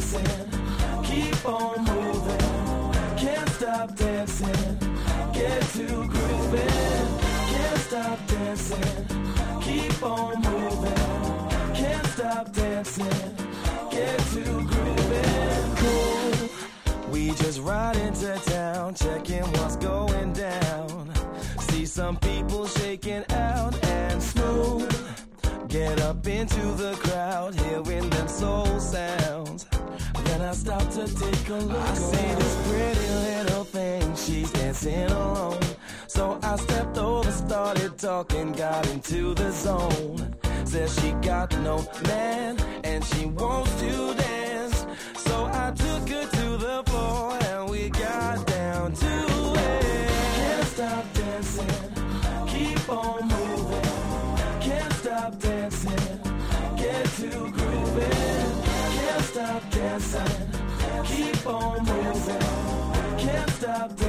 dancing, keep on moving. Can't stop dancing, get to grooving. Can't stop dancing, keep on moving. Can't stop dancing, get to grooving. Cool, we just ride into town, checking what's going down. See some people shaking out and smooth. Get up into the crowd, hearing them soul sounds. Then I stop to take a look. I see this pretty little thing, she's dancing alone. So I stepped over, started talking, got into the zone. Says she got no man and she wants to dance. So I took her to the floor and we got down to it. Can't stop dancing, keep on moving. Can't stop dancing, get to grooving. Can't stop dancing, keep on moving. Can't stop